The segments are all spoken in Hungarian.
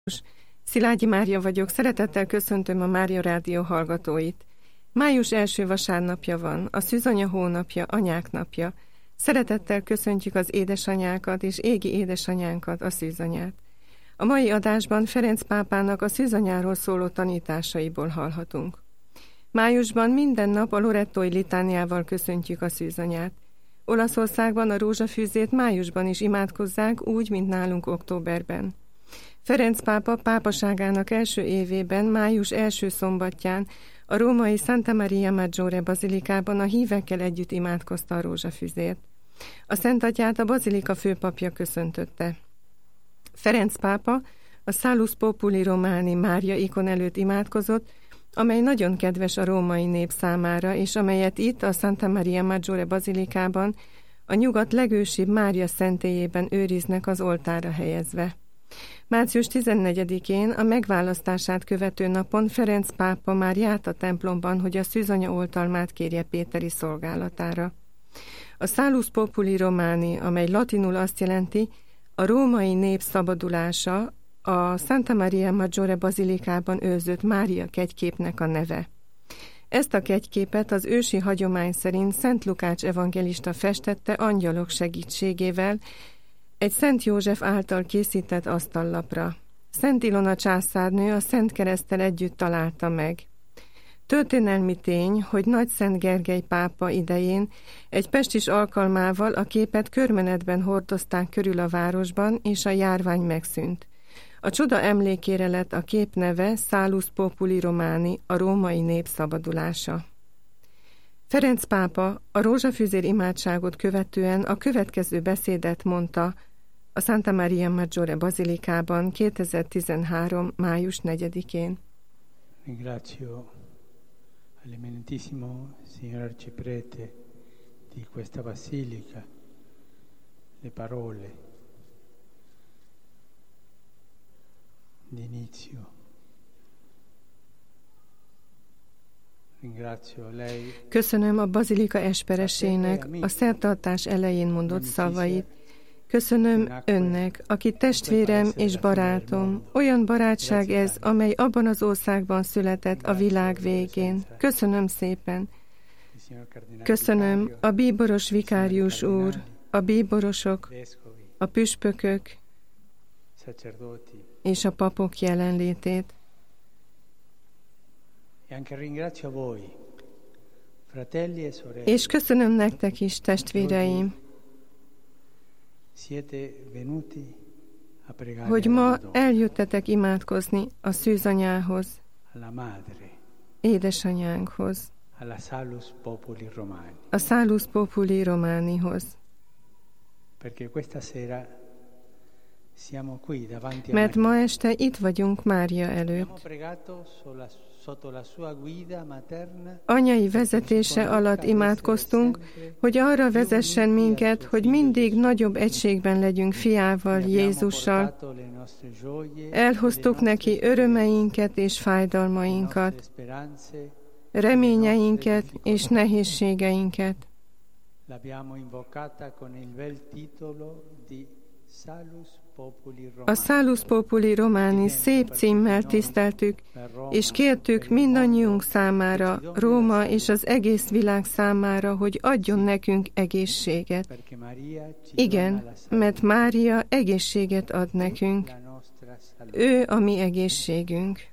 Szilágyi Mária vagyok, szeretettel köszöntöm a Mária Rádió hallgatóit. Május első vasárnapja van, a szűzanya hónapja, anyák napja. Szeretettel köszöntjük az édesanyákat és égi édesanyánkat, a szűzanyát. A mai adásban Ferenc pápának a szűzanyáról szóló tanításaiból hallhatunk. Májusban minden nap a lorettói litániával köszöntjük a szűzanyát. Olaszországban a rózsafűzét májusban is imádkozzák, úgy, mint nálunk októberben. Ferenc pápa pápaságának első évében, május első szombatján a római Santa Maria Maggiore bazilikában a hívekkel együtt imádkozta a rózsafűzét. A Szentatyát a bazilika főpapja köszöntötte. Ferenc pápa a Salus Populi Romani Mária ikon előtt imádkozott, amely nagyon kedves a római nép számára, és amelyet itt a Santa Maria Maggiore bazilikában a nyugat legősibb Mária szentélyében őriznek az oltárra helyezve. Március 14-én a megválasztását követő napon Ferenc pápa már járt a templomban, hogy a szűzanya oltalmát kérje péteri szolgálatára. A Salus Populi Romani, amely latinul azt jelenti, a római nép szabadulása, a Santa Maria Maggiore bazilikában őrzött Mária kegyképnek a neve. Ezt a kegyképet az ősi hagyomány szerint Szent Lukács evangelista festette angyalok segítségével, egy Szent József által készített asztallapra. Szent Ilona császárnő a Szent Kereszttel együtt találta meg. Történelmi tény, hogy Nagy Szent Gergely pápa idején egy pestis alkalmával a képet körmenetben hordozták körül a városban, és a járvány megszűnt. A csoda emlékére lett a kép neve Salus Populi Romani, a római nép szabadulása. Ferenc pápa a rózsafűzér imádságot követően a következő beszédet mondta a Santa Maria Maggiore bazilikában 2013. május 4-én. Ringrazio all'eminentissimo signor arciprete di questa basilica le parole di inizio. Köszönöm a bazilika esperesének a szertartás elején mondott szavait. Köszönöm önnek, aki testvérem és barátom. Olyan barátság ez, amely abban az országban született a világ végén. Köszönöm szépen. Köszönöm a bíboros vikárius úr, a bíborosok, a püspökök és a papok jelenlétét. És köszönöm nektek is, testvéreim, hogy ma eljöttetek imádkozni a szűzanyához, édesanyánkhoz, a Salus Populi Romanihoz. Mert ma este itt vagyunk Mária előtt. Anyai vezetése alatt imádkoztunk, hogy arra vezessen minket, hogy mindig nagyobb egységben legyünk fiával, Jézussal. Elhoztuk neki örömeinket és fájdalmainkat, reményeinket és nehézségeinket. A Salus Populi Romani szép címmel tiszteltük, és kértük mindannyiunk számára, Róma és az egész világ számára, hogy adjon nekünk egészséget. Igen, mert Mária egészséget ad nekünk. Ő a mi egészségünk.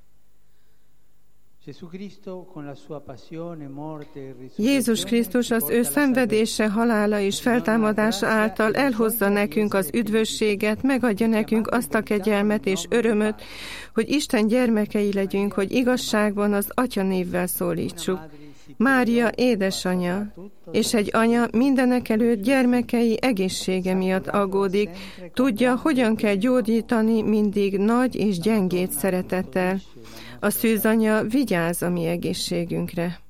Jézus Krisztus az ő szenvedése, halála és feltámadása által elhozza nekünk az üdvösséget, megadja nekünk azt a kegyelmet és örömöt, hogy Isten gyermekei legyünk, hogy igazságban az Atya névvel szólítsuk. Mária édesanya, és egy anya mindenekelőtt gyermekei egészsége miatt aggódik, tudja, hogyan kell gyógyítani mindig nagy és gyengét szeretettel. A szűzanya vigyáz a mi egészségünkre.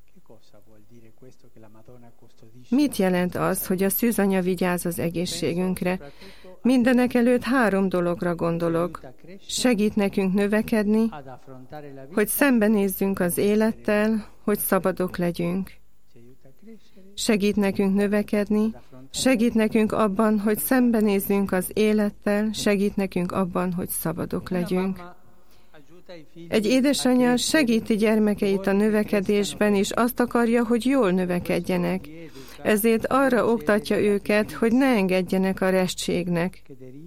Mit jelent az, hogy a szűzanya vigyáz az egészségünkre? Mindenekelőtt 3 dologra gondolok. Segít nekünk növekedni, hogy szembenézzünk az élettel, hogy szabadok legyünk. Segít nekünk növekedni, segít nekünk abban, hogy szembenézzünk az élettel, segít nekünk abban, hogy szabadok legyünk. Egy édesanyja segíti gyermekeit a növekedésben, és azt akarja, hogy jól növekedjenek. Ezért arra oktatja őket, hogy ne engedjenek a restségnek,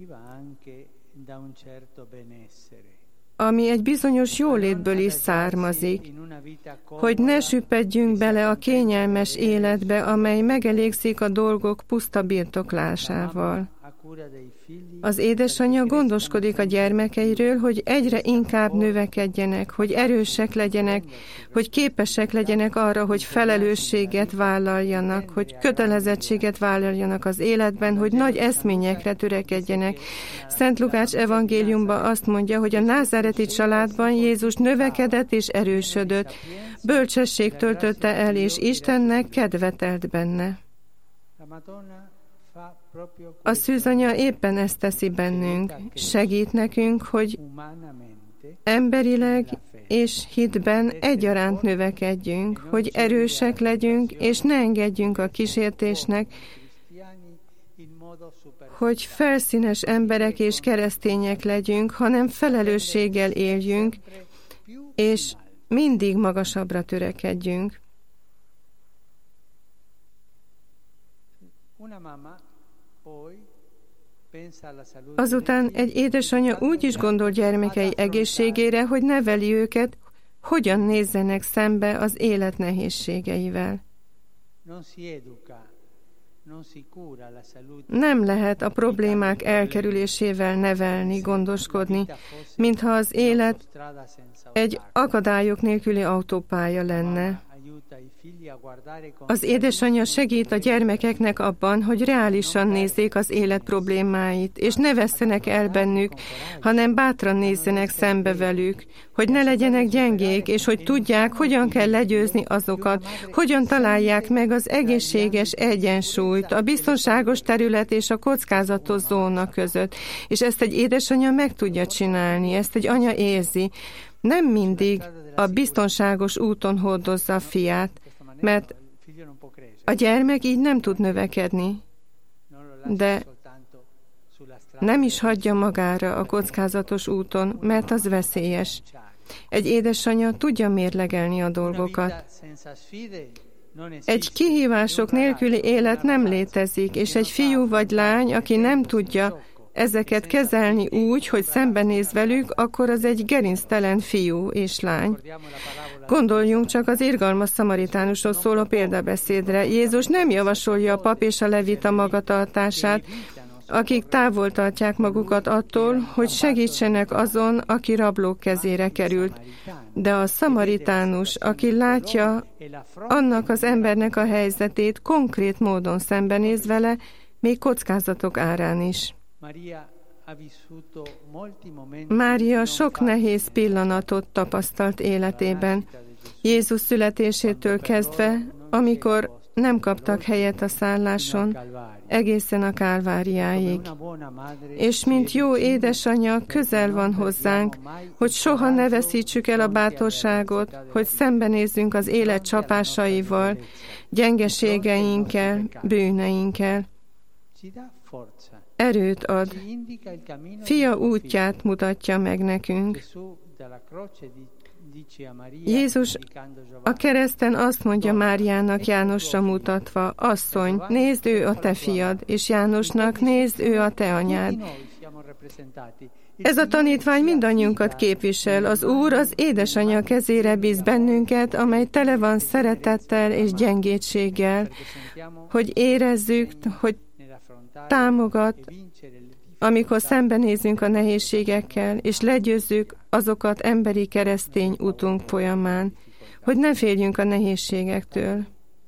ami egy bizonyos jólétből is származik, hogy ne süppedjünk bele a kényelmes életbe, amely megelégszik a dolgok puszta birtoklásával. Az édesanyja gondoskodik a gyermekeiről, hogy egyre inkább növekedjenek, hogy erősek legyenek, hogy képesek legyenek arra, hogy felelősséget vállaljanak, hogy kötelezettséget vállaljanak az életben, hogy nagy eszményekre törekedjenek. Szent Lukács evangéliumban azt mondja, hogy a názáreti családban Jézus növekedett és erősödött, bölcsesség töltötte el, és Istennek kedve telt benne. A szűzanya éppen ezt teszi bennünk, segít nekünk, hogy emberileg és hitben egyaránt növekedjünk, hogy erősek legyünk, és ne engedjünk a kísértésnek, hogy felszínes emberek és keresztények legyünk, hanem felelősséggel éljünk, és mindig magasabbra törekedjünk. Azután egy édesanyja úgy is gondol gyermekei egészségére, hogy neveli őket, hogyan nézzenek szembe az élet nehézségeivel. Nem lehet a problémák elkerülésével nevelni, gondoskodni, mintha az élet egy akadályok nélküli autópálya lenne. Az édesanyja segít a gyermekeknek abban, hogy reálisan nézzék az élet problémáit, és ne vesszenek el bennük, hanem bátran nézzenek szembe velük, hogy ne legyenek gyengék, és hogy tudják, hogyan kell legyőzni azokat, hogyan találják meg az egészséges egyensúlyt, a biztonságos terület és a kockázatos zóna között. És ezt egy édesanyja meg tudja csinálni, ezt egy anya érzi. Nem mindig a biztonságos úton hordozza a fiát, mert a gyermek így nem tud növekedni, de nem is hagyja magára a kockázatos úton, mert az veszélyes. Egy édesanyja tudja mérlegelni a dolgokat. Egy kihívások nélküli élet nem létezik, és egy fiú vagy lány, aki nem tudja ezeket kezelni úgy, hogy szembenéz velük, akkor az egy gerinctelen fiú és lány. Gondoljunk csak az irgalmas szamaritánusról szóló példabeszédre. Jézus nem javasolja a pap és a levita magatartását, akik távol tartják magukat attól, hogy segítsenek azon, aki rablók kezére került. De a szamaritánus, aki látja annak az embernek a helyzetét, konkrét módon szembenéz vele, még kockázatok árán is. Mária sok nehéz pillanatot tapasztalt életében. Jézus születésétől kezdve, amikor nem kaptak helyet a szálláson, egészen a Kálváriáig. És mint jó édesanyja közel van hozzánk, hogy soha ne veszítsük el a bátorságot, hogy szembenézzünk az élet csapásaival, gyengeségeinkkel, bűneinkkel. Erőt ad. Fia útját mutatja meg nekünk. Jézus a kereszten azt mondja Máriának Jánosra mutatva, asszony, nézd, ő a te fiad, és Jánosnak, nézd, ő a te anyád. Ez a tanítvány mindannyiunkat képvisel. Az Úr az édesanyja kezére bíz bennünket, amely tele van szeretettel és gyengétséggel, hogy érezzük, hogy támogat, amikor szembenézünk a nehézségekkel, és legyőzzük azokat emberi keresztény utunk folyamán, hogy ne féljünk a nehézségektől.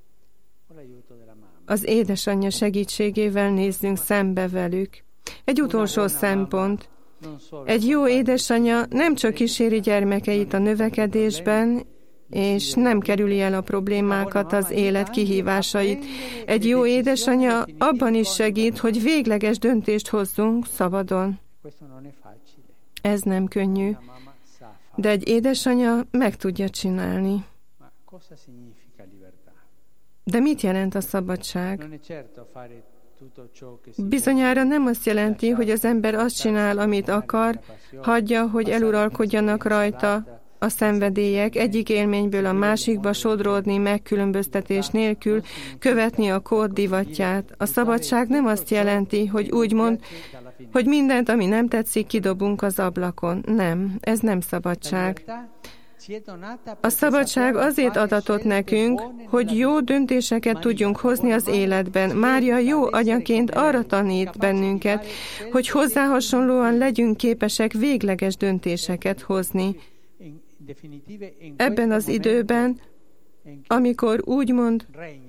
Az édesanyja segítségével nézzünk szembe velük. Egy utolsó szempont. Egy jó édesanyja nem csak kíséri gyermekeit a növekedésben, és nem kerüli el a problémákat, az élet kihívásait. Egy jó édesanyja abban is segít, hogy végleges döntést hozzunk szabadon. Ez nem könnyű, de egy édesanyja meg tudja csinálni. De mit jelent a szabadság? Bizonyára nem azt jelenti, hogy az ember azt csinál, amit akar, hagyja, hogy eluralkodjanak rajta a szenvedélyek, egyik élményből a másikba sodródni megkülönböztetés nélkül, követni a kód divatját. A szabadság nem azt jelenti, hogy úgymond, hogy mindent, ami nem tetszik, kidobunk az ablakon. Nem, ez nem szabadság. A szabadság azért adatott nekünk, hogy jó döntéseket tudjunk hozni az életben. Mária jó anyaként arra tanít bennünket, hogy hozzá hasonlóan legyünk képesek végleges döntéseket hozni. Ebben az időben, amikor úgymond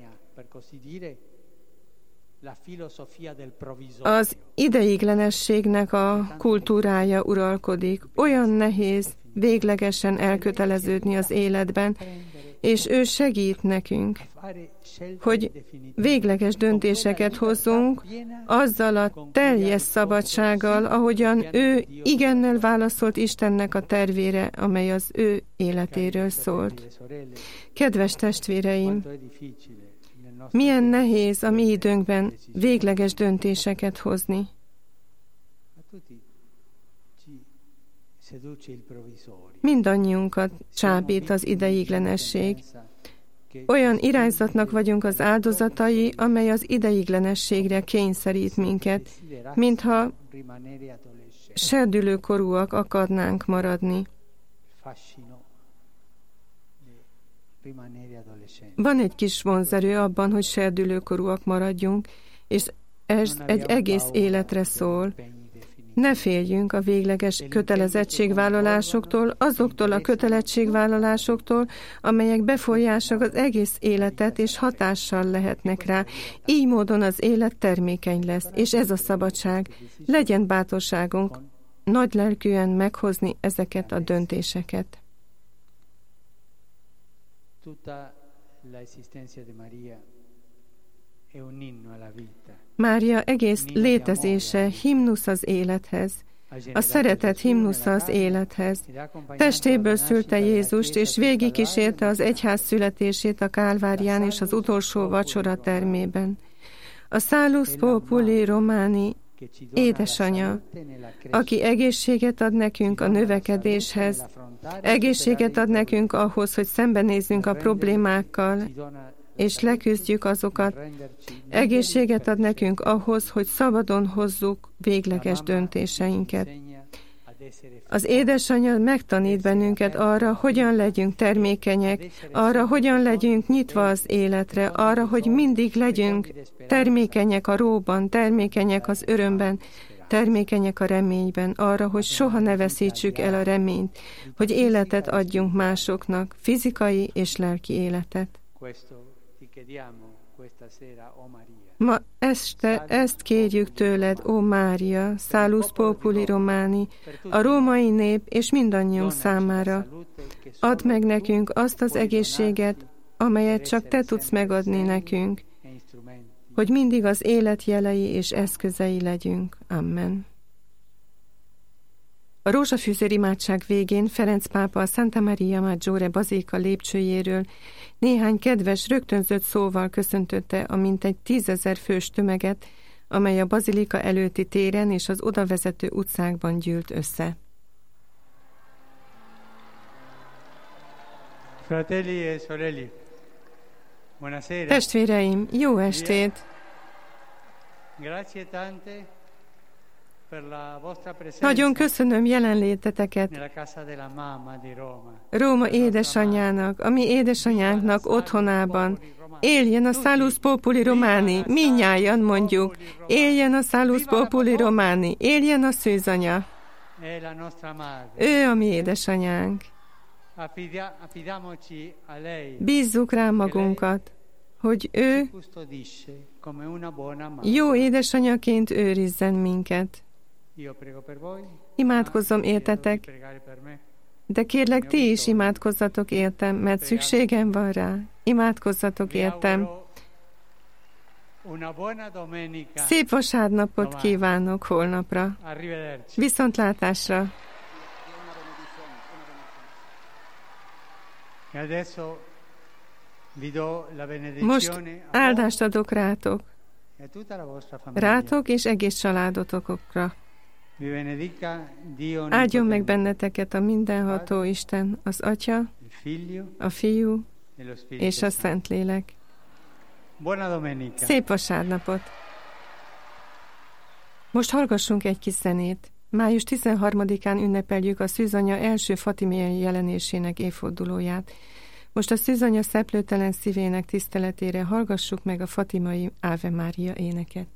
az ideiglenességnek a kultúrája uralkodik, olyan nehéz véglegesen elköteleződni az életben, és ő segít nekünk, hogy végleges döntéseket hozzunk azzal a teljes szabadsággal, ahogyan ő igennel válaszolt Istennek a tervére, amely az ő életéről szólt. Kedves testvéreim, milyen nehéz a mi időnkben végleges döntéseket hozni. Mindannyiunkat csábít az ideiglenesség. Olyan irányzatnak vagyunk az áldozatai, amely az ideiglenességre kényszerít minket, mintha serdülőkorúak akadnánk maradni. Van egy kis vonzerő abban, hogy serdülőkorúak maradjunk, és ez egy egész életre szól. Ne féljünk a végleges kötelezettségvállalásoktól, azoktól a kötelezettségvállalásoktól, amelyek befolyásolják az egész életet, és hatással lehetnek rá. Így módon az élet termékeny lesz, és ez a szabadság. Legyen bátorságunk nagylelkűen meghozni ezeket a döntéseket. Mária egész létezése himnusz az élethez, a szeretet himnusza az élethez. Testéből szülte Jézust, és végigkísérte az egyház születését a Kálvárián és az utolsó vacsora termében. A Salus Populi Romani édesanyja, aki egészséget ad nekünk a növekedéshez, egészséget ad nekünk ahhoz, hogy szembenézzünk a problémákkal, és leküzdjük azokat. Egészséget ad nekünk ahhoz, hogy szabadon hozzuk végleges döntéseinket. Az édesanyja megtanít bennünket arra, hogyan legyünk termékenyek, arra, hogyan legyünk nyitva az életre, arra, hogy mindig legyünk termékenyek a róban, termékenyek az örömben, termékenyek a reményben, arra, hogy soha ne veszítsük el a reményt, hogy életet adjunk másoknak, fizikai és lelki életet. Ma este ezt kérjük tőled, ó Mária, Salus Populi Romani, a római nép és mindannyiunk számára. Add meg nekünk azt az egészséget, amelyet csak te tudsz megadni nekünk, hogy mindig az élet jelei és eszközei legyünk. Amen. A rózsafűzér imádság végén Ferenc pápa a Santa Maria Maggiore bazilika lépcsőjéről néhány kedves, rögtönzött szóval köszöntötte a mintegy 10 000 fős tömeget, amely a bazilika előtti téren és az odavezető utcákban gyűlt össze. Fratelli e sorelle, buonasera. Testvéreim, jó estét! Grazie tante. Nagyon köszönöm jelenléteteket Róma édesanyjának, a mi édesanyánknak otthonában. Éljen a Salus Populi Romani, mindnyájan mondjuk. Éljen a Salus Populi Romani, éljen a szűzanya. Ő a mi édesanyánk. Bízzuk rá magunkat, hogy ő jó édesanyaként őrizzen minket. Imádkozzom értetek, de kérlek, ti is imádkozzatok értem, mert szükségem van rá. Imádkozzatok értem. Szép vasárnapot kívánok holnapra. Viszontlátásra! Most áldást adok rátok. rátok és egész családotokra. Áldjon meg benneteket a mindenható Isten, az Atya, a Fiú és a Szentlélek. Szép vasárnapot! Most hallgassunk egy kis zenét. Május 13-án ünnepeljük a Szűzanya első fatimiai jelenésének évfordulóját. Most a Szűzanya szeplőtelen szívének tiszteletére hallgassuk meg a fatimai Ave Mária éneket.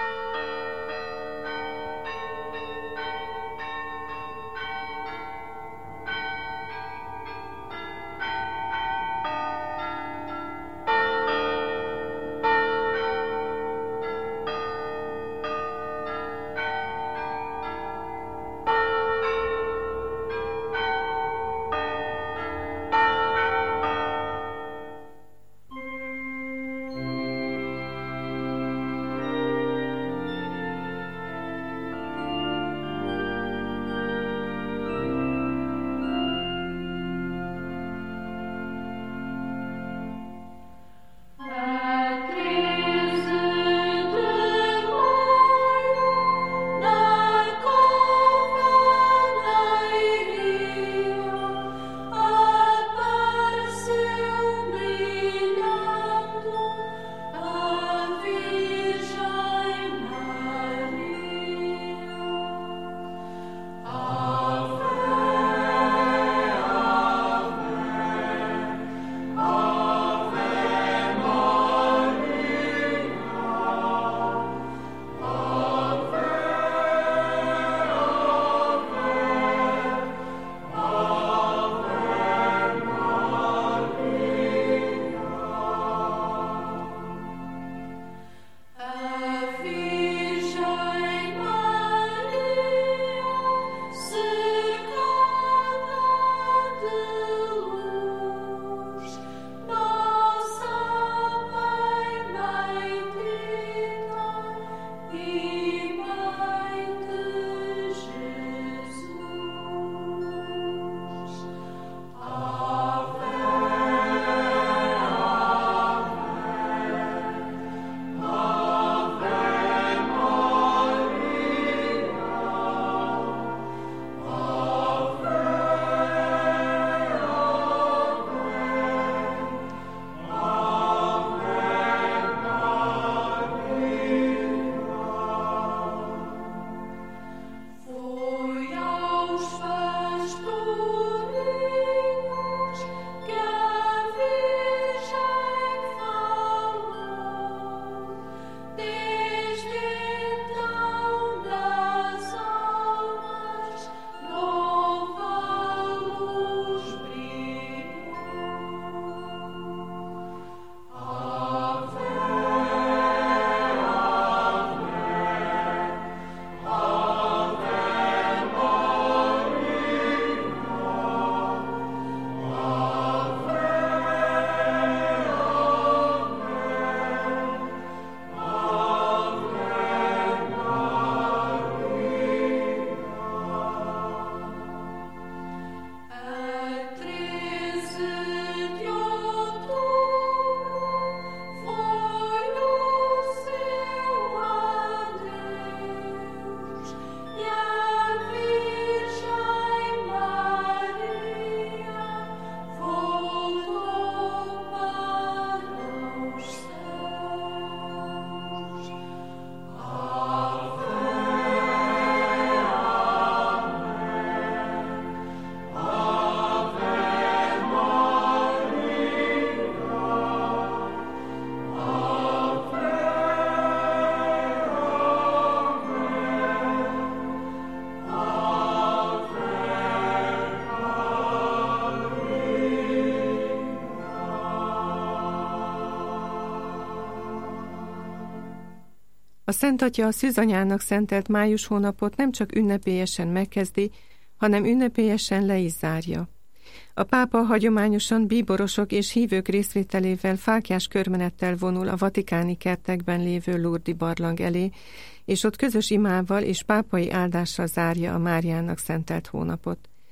A Szent Atya a Szűzanyának szentelt május hónapot nem csak ünnepélyesen megkezdi, hanem ünnepélyesen le is zárja. A pápa hagyományosan bíborosok és hívők részvételével fáklyás körmenettel vonul a vatikáni kertekben lévő Lourdes barlang elé, és ott közös imával és pápai áldással zárja a Máriának szentelt hónapot.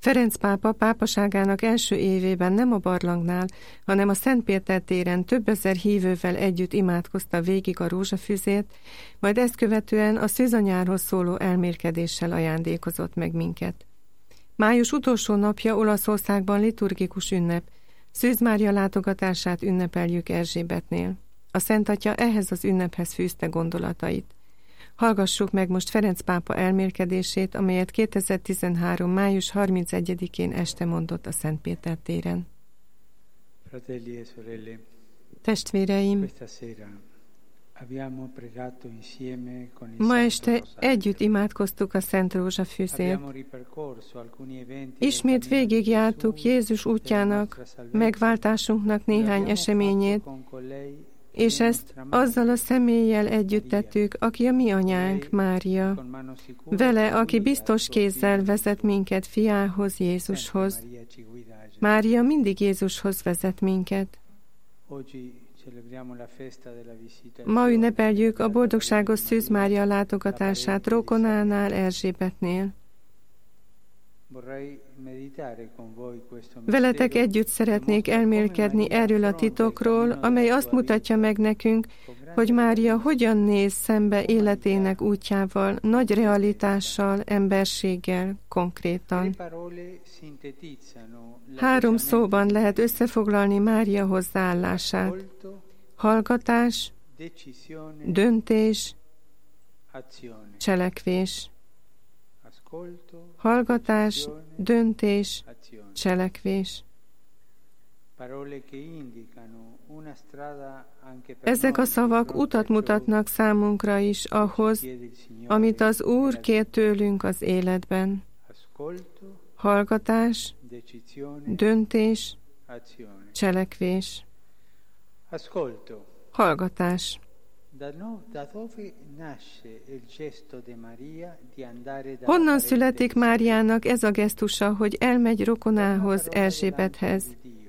Ferenc pápa pápaságának első évében nem a barlangnál, hanem a Szent Péter téren több ezer hívővel együtt imádkozta végig a rózsafüzét, majd ezt követően a szűzanyárhoz szóló elmélkedéssel ajándékozott meg minket. Május utolsó napja Olaszországban liturgikus ünnep, Szűz Mária látogatását ünnepeljük Erzsébetnél. A Szent Atya ehhez az ünnephez fűzte gondolatait. Hallgassuk meg most Ferenc pápa elmélkedését, amelyet 2013. május 31-én este mondott a Szent Péter téren. Fratelli e sorelle, Testvéreim, questa sera abbiamo pregato insieme con il ma Santo este Rosario. együtt imádkoztuk a Szent Rózsafűzért. Abbiamo ripercorso alcuni eventi del Ismét cammino di végigjártuk Gesù, Jézus della útjának, nostra salvezza. megváltásunknak néhány L'abbiamo eseményét, fatto con colei che és è ezt nostra madre, azzal a személlyel együtt tettük, aki a mi anyánk, Mária. con mano sicura Vele, ci aki guida biztos al suo kézzel figlio vezet Gesù. minket fiához, Jézushoz. Sempre Maria ci guida a Gesù. Mária mindig Jézushoz vezet minket. Oggi celebriamo la festa della visita. Ma ünnepeljük a boldogságos Szűz Mária látogatását rokonánál, Erzsébetnél. Vorrei meditare con voi questo Veletek mistero együtt szeretnék che mostra elmélkedni come Maria erről a affronta il titokról, cammino amely della azt sua mutatja vita meg nekünk, con grande hogy Mária realismo. hogyan néz szembe életének útjával, nagy realitással, emberséggel, Tre konkrétan. parole sintetizzano 3 szóban lehet l'atteggiamento összefoglalni Mária di hozzáállását. ascolto, Hallgatás, decisione, döntés, azione. cselekvés. Ascolto, Hallgatás, decisione, döntés, azione. cselekvés. Parole che indicano una strada anche per Ezek a noi di szavak fronte utat a ciò mutatnak számunkra is che ci ahhoz, chiede il Signore amit az Úr nella kér vita. tőlünk az életben. Ascolto, Hallgatás, decisione, döntés, azione. cselekvés. Ascolto. Hallgatás. Da dove nasce il gesto di Maria di andare dalla Honnan parente születik di Máriának ez a gesztusa, hogy elmegy rokonához, Erzsébethez?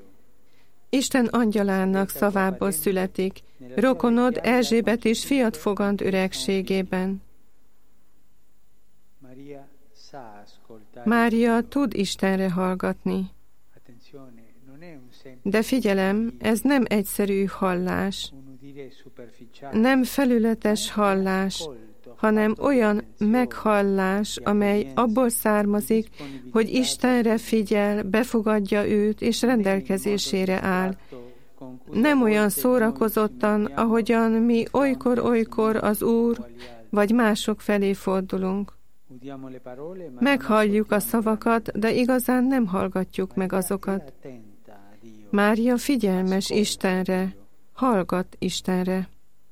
Isten angyalának szavából születik. Rokonod Erzsébet is fiat fogant öregségében. Maria sa ascoltare. Mária tud Istenre hallgatni. Attenzione, non è un semplice De figyelem, ez nem egyszerű hallás, un udire superficiale, nem felületes hallás, hanem olyan meghallás, amely abból származik, hogy Istenre figyel, befogadja őt és rendelkezésére áll. Nem olyan szórakozottan, ahogyan mi olykor-olykor az Úr vagy mások felé fordulunk. Meghalljuk a szavakat, de igazán nem hallgatjuk meg azokat. Mária figyelmes Istenre, hallgat Istenre.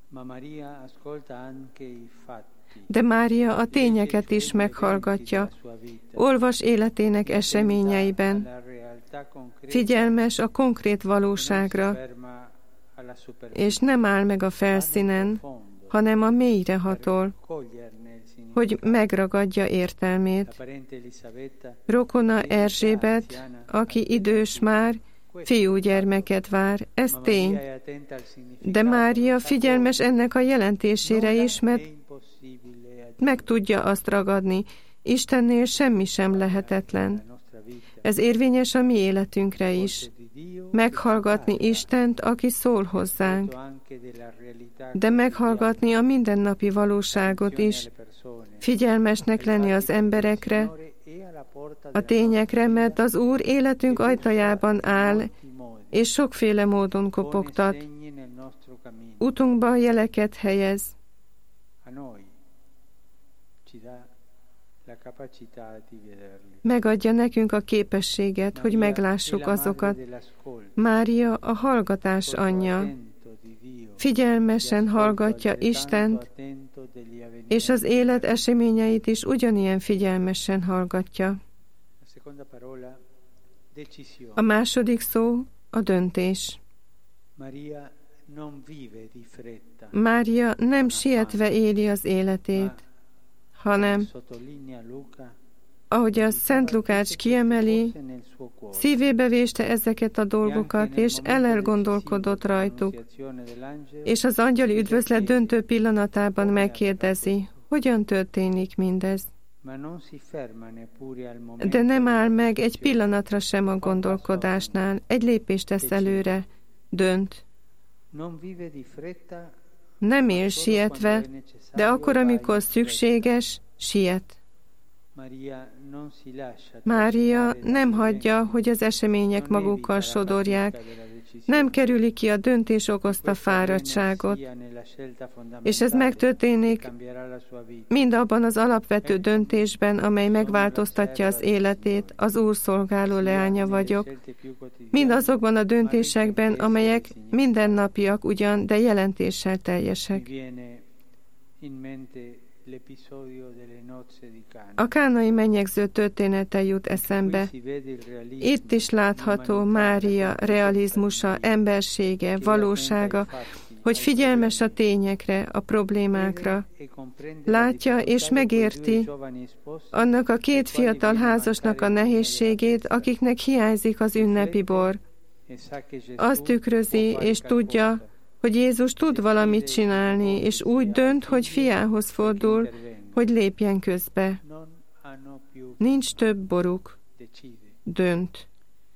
De Mária a tényeket is meghallgatja, olvas életének eseményeiben, figyelmes a konkrét valóságra, és nem áll meg a felszínen, hanem a mélyre hatol, hogy megragadja értelmét. Rokona Erzsébet, aki idős már, fiúgyermeket vár, ez tény. De Mária figyelmes ennek a jelentésére is, mert meg tudja azt ragadni, Istennél semmi sem lehetetlen. Ez érvényes a mi életünkre is. Meghallgatni Istent, aki szól hozzánk, de meghallgatni a mindennapi valóságot is, figyelmesnek lenni az emberekre, a tényekre, mert az Úr életünk ajtajában áll, és sokféle módon kopogtat. Utunkba jeleket helyez. Megadja nekünk a képességet, hogy meglássuk azokat. Mária a hallgatás anyja. Figyelmesen hallgatja Istent, és az élet eseményeit is ugyanilyen figyelmesen hallgatja. A második szó a döntés. Mária nem sietve éli az életét, hanem, ahogy a Szent Lukács kiemeli, szívébe véste ezeket a dolgokat, és elgondolkodott rajtuk, és az angyali üdvözlet döntő pillanatában megkérdezi, hogyan történik mindez. De nem áll meg egy pillanatra sem a gondolkodásnál, egy lépést tesz előre, dönt. Nem él sietve, de akkor, amikor szükséges, siet. Mária nem hagyja, hogy az események magukkal sodorják, nem kerüli ki a döntés okozta fáradtságot, és ez megtörténik mind abban az alapvető döntésben, amely megváltoztatja az életét, az Úr szolgáló leánya vagyok, mind azokban a döntésekben, amelyek mindennapiak ugyan, de jelentéssel teljesek. A kánai mennyegző története jut eszembe. Itt is látható Mária realizmusa, embersége, valósága, hogy figyelmes a tényekre, a problémákra. Látja és megérti annak a két fiatal házasnak a nehézségét, akiknek hiányzik az ünnepi bor. Azt tükrözi és tudja, hogy Jézus tud valamit csinálni, és úgy dönt, hogy fiához fordul, hogy lépjen közbe. Nincs több boruk. Dönt.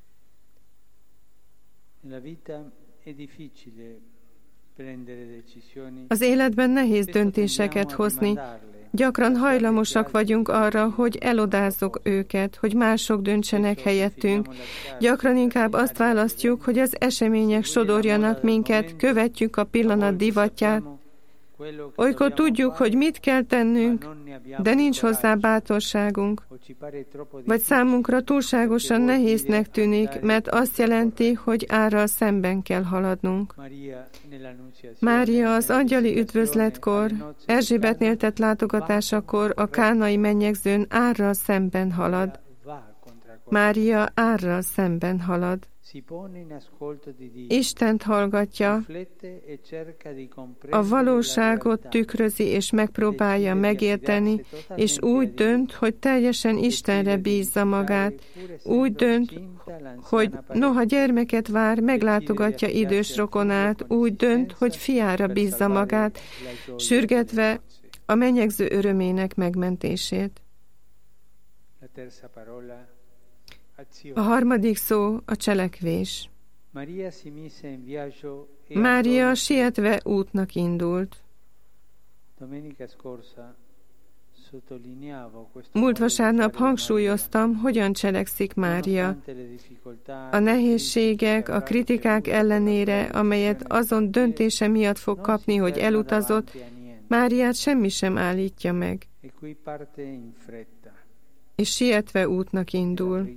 Az életben nehéz döntéseket hozni. Gyakran hajlamosak vagyunk arra, hogy elodázzuk őket, hogy mások döntsenek helyettünk. Gyakran inkább azt választjuk, hogy az események sodorjanak minket, követjük a pillanat divatját. Olykor tudjuk, hogy mit kell tennünk, de nincs hozzá bátorságunk. Vagy számunkra túlságosan nehéznek tűnik, mert azt jelenti, hogy árral szemben kell haladnunk. Mária az angyali üdvözletkor, Erzsébetnél tett látogatásakor a kánai mennyegzőn árral szemben halad. Mária árral szemben halad. Istent hallgatja, a valóságot tükrözi és megpróbálja megérteni, és úgy dönt, hogy teljesen Istenre bízza magát. Úgy dönt, hogy noha gyermeket vár, meglátogatja idős rokonát, úgy dönt, hogy fiára bízza magát, sürgetve a mennyegző örömének megmentését. A harmadik szó a cselekvés. Mária sietve útnak indult. Múlt vasárnap hangsúlyoztam, hogyan cselekszik Mária. A nehézségek, a kritikák ellenére, amelyet azon döntése miatt fog kapni, hogy elutazott, Máriát semmi sem állítja meg. És sietve útnak indul.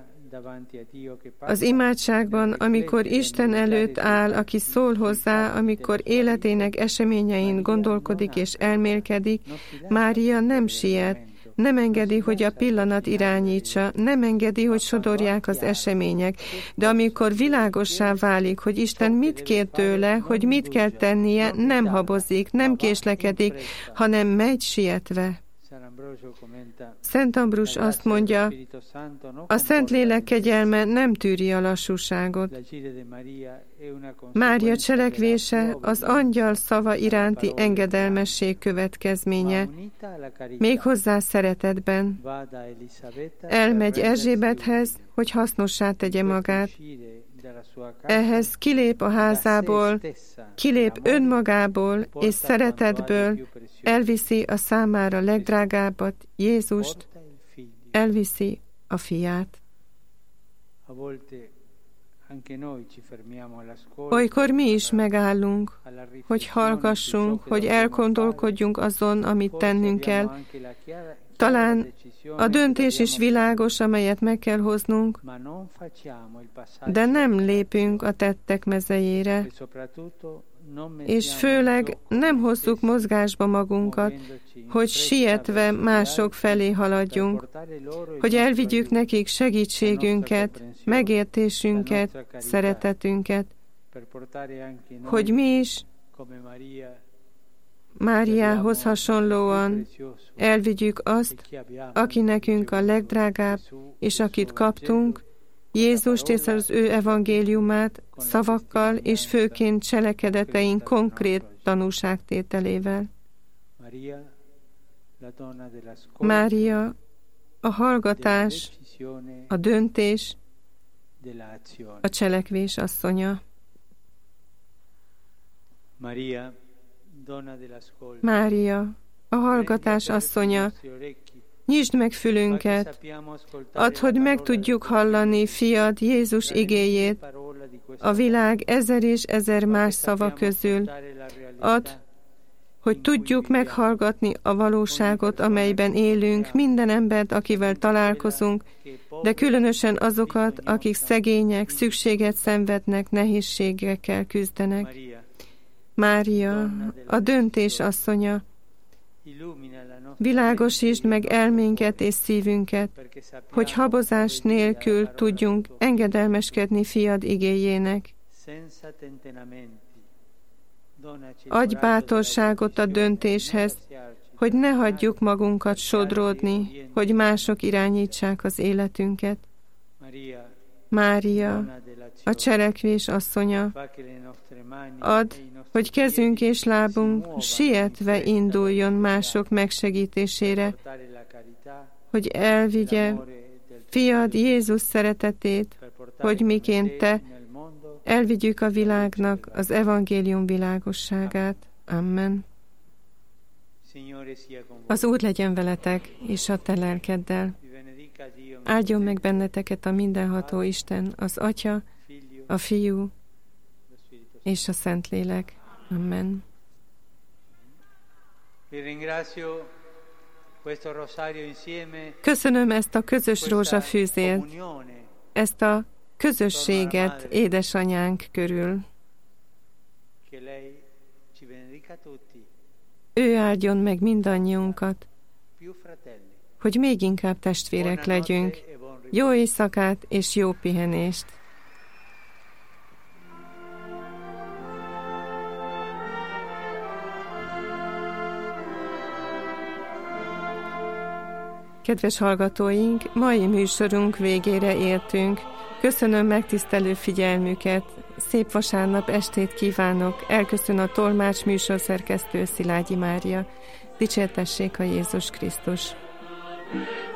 Az imádságban, amikor Isten előtt áll, aki szól hozzá, amikor életének eseményein gondolkodik és elmélkedik, Mária nem siet, nem engedi, hogy a pillanat irányítsa, nem engedi, hogy sodorják az események, de amikor világossá válik, hogy Isten mit kér tőle, hogy mit kell tennie, nem habozik, nem késlekedik, hanem megy sietve. Szent Ambrus azt mondja, a Szentlélek kegyelme nem tűri a lassúságot. Mária cselekvése az angyal szava iránti engedelmesség következménye, méghozzá szeretetben. Elmegy Erzsébethez, hogy hasznossá tegye magát. Ehhez kilép a házából, kilép önmagából és szeretetből, elviszi a számára legdrágábbat, Jézust, elviszi a fiát. Olykor mi is megállunk, hogy hallgassunk, hogy elgondolkodjunk azon, amit tennünk kell. Talán a döntés is világos, amelyet meg kell hoznunk, de nem lépünk a tettek mezejére, és főleg nem hozzuk mozgásba magunkat, hogy sietve mások felé haladjunk, hogy elvigyük nekik segítségünket, megértésünket, szeretetünket, hogy mi is Máriához hasonlóan elvigyük azt, aki nekünk a legdrágább, és akit kaptunk, Jézust és az ő evangéliumát szavakkal és főként cselekedeteink konkrét tanúságtételével. Mária, a hallgatás, a döntés, a cselekvés asszonya. Mária, a hallgatás asszonya, nyisd meg fülünket, add, hogy meg tudjuk hallani fiad Jézus igéjét, a világ ezer és ezer más szava közül. Add, hogy tudjuk meghallgatni a valóságot, amelyben élünk, minden embert, akivel találkozunk, de különösen azokat, akik szegények, szükséget szenvednek, nehézségekkel küzdenek. Mária, a döntés asszonya, világosítsd meg elménket és szívünket, hogy habozás nélkül tudjunk engedelmeskedni fiad igéjének. Adj bátorságot a döntéshez, hogy ne hagyjuk magunkat sodródni, hogy mások irányítsák az életünket. Mária, a cselekvés asszonya, add, hogy kezünk és lábunk sietve induljon mások megsegítésére, hogy elvigye fiad Jézus szeretetét, hogy miként te elvigyük a világnak az evangélium világosságát. Amen. Az Úr legyen veletek, és a te lelkeddel. Áldjon meg benneteket a mindenható Isten, az Atya, a Fiú és a Szentlélek. Amen. Köszönöm ezt a közös rózsafűzért, ezt a közösséget édesanyánk körül. Ő áldjon meg mindannyiunkat, hogy még inkább testvérek legyünk. Jó éjszakát és jó pihenést! Kedves hallgatóink, mai műsorunk végére értünk. Köszönöm megtisztelő figyelmüket, szép vasárnap estét kívánok, elköszön a tolmács műsorszerkesztő Szilágyi Mária. Dicsértessék a Jézus Krisztus!